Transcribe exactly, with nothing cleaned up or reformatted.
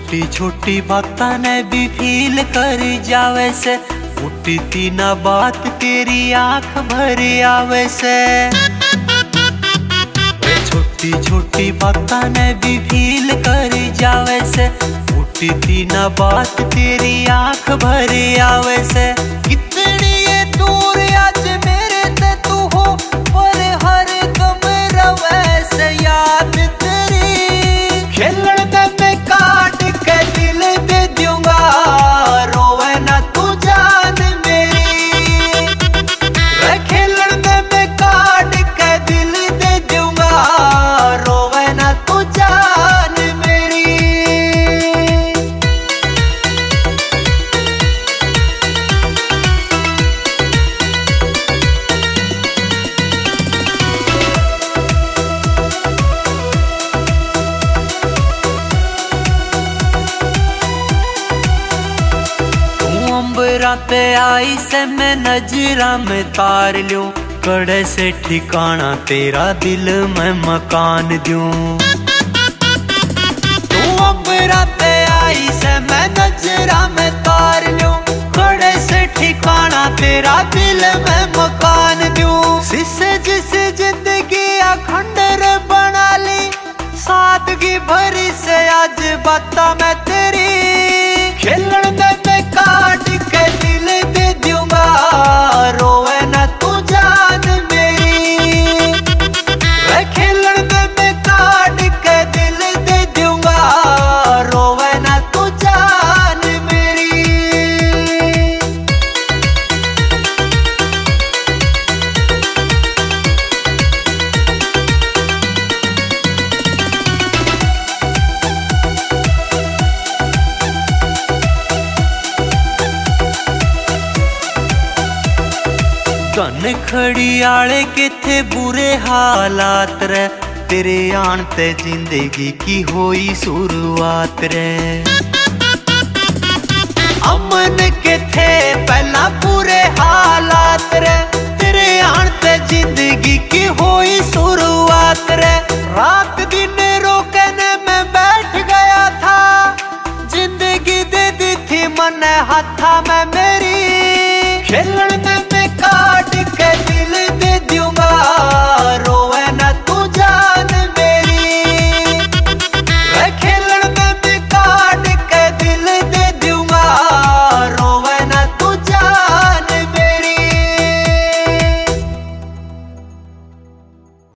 छोटी छोटी बातां ने भी फील कर जावे से, उठती ना बात तेरी आंख भर आवे से। छोटी छोटी बातां ने भी फील कर जावे से, उठती ना बात तेरी आंख भर आवे से। कितनी ये दूर आज मेरे ते तू हो, पर हर दम रवे से याद तेरी। खेलण दे मैं काट के दिल दे दूंगा, रोवे ना तू जान मेरी। रे खेलण दे मैं काट के दिल दे दूंगा, रोवे ना तू जान मेरी। अंबराते आई से मैं नजरा में तार लूं, कड़े से ठिकाना तेरा दिल में मकान दूं। तू अंबराते आई से मैं नजरा में तार लूं, कड़े से ठिकाना तेरा दिल में मकान दूं। जिसे जिस जिंदगी अखंडर बना ली, सादगी भरी से आज बाता मैं तेरी। खेलण दे मैं काट के दिल दे दूंगा, रोवे ना तू जान मेरी। रे खेलण दे मैं काट के दिल दे दूंगा, रोवे ना तू जान मेरी। कन खड़ी आले किथे बुरे हालात रे, तेरे आन ते जिंदगी की होई शुरुआत रे। अमन के थे पहला बुरे हालात रे, तेरे आन ते जिंदगी की होई शुरुआत रे। रात दिन रोकने में बैठ गया था, जिंदगी दे दी थी मन हाथा में मेरी। खेलण